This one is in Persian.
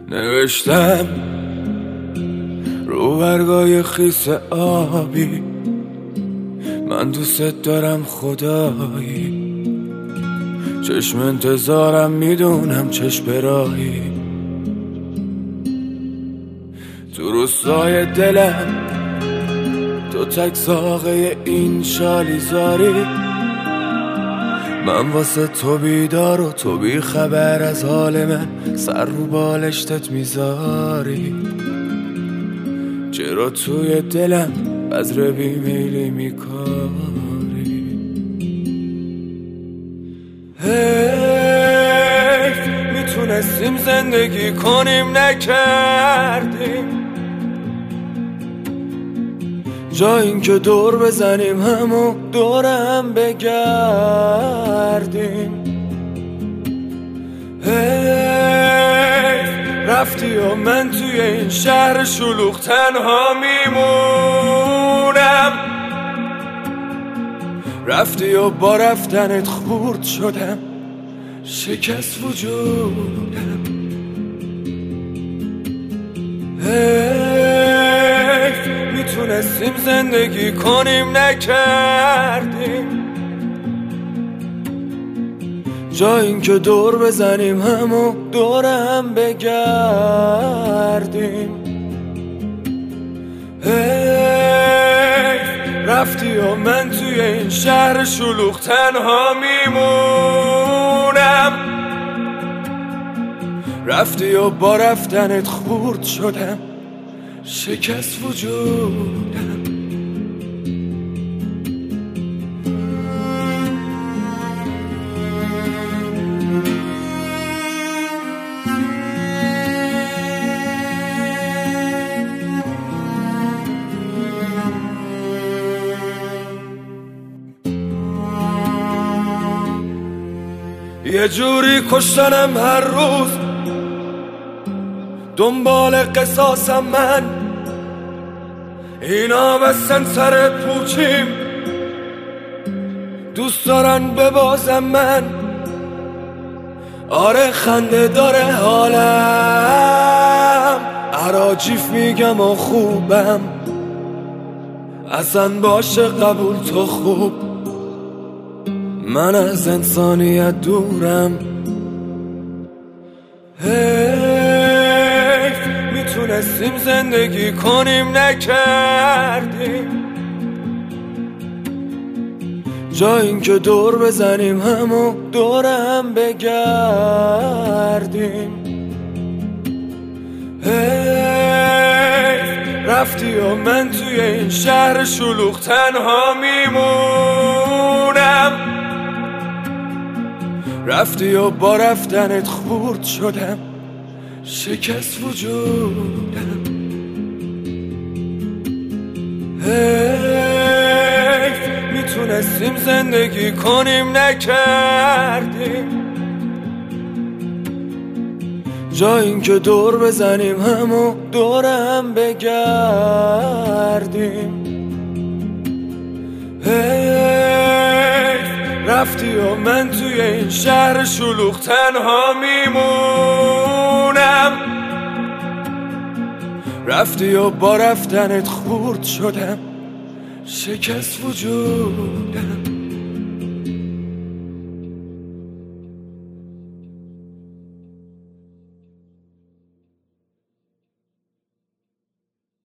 نوشتم رو برگای خیس آبی، من دوست دارم خدایی، چشم انتظارم میدونم چشم راهی، تو روستای دلم تو تک ساقه این شالیزاری، من واسه تو بیدار و تو بی خبر از حال من، سر رو بالشتت میذاری، چرا توی دلم بذر بیمیلی میکاری؟ حیف میتونستیم زندگی کنیم نکردیم، جا این که دور بزنیم همو دورم بگردیم. حیف رفتی و من توی این شهر شلوغ تنها میمونم، رفتی و با رفتنت خورد شدم، شکست وجودم. حیف میتونستیم زندگی کنیم نکردیم، جا این که دور بزنیم همو دورم بگردیم. حیف رفتی و من توی این شهر شلوغ تنها میمونم، رفتی و با رفتنت خورد شدم، شکست وجودم. یه جوری کشتنم هر روز، دنبال قصاصم من، اینا بستن سر پوچیم، دوست دارن ببازم من. آره خنده داره حالم، عراجیف میگم و خوبم، اصلا باشه قبول تو خوب، من از انسانیت دورم. حیف میتونستیم زندگی کنیم نکردیم، جا این که دور بزنیم همو دورم بگردیم. حیف رفتی و من توی این شهر شلوغ تنها میمونم، رفتی و با رفتنت خورد شدم، شکست وجودم. حیف میتونستیم زندگی کنیم نکردیم، جا این که دور بزنیم همو دورم بگردیم. حیف رفتی و من توی این شهر شلوغ تنها میمونم، رفتی و با رفتنت خورد شدم، شکست وجودم.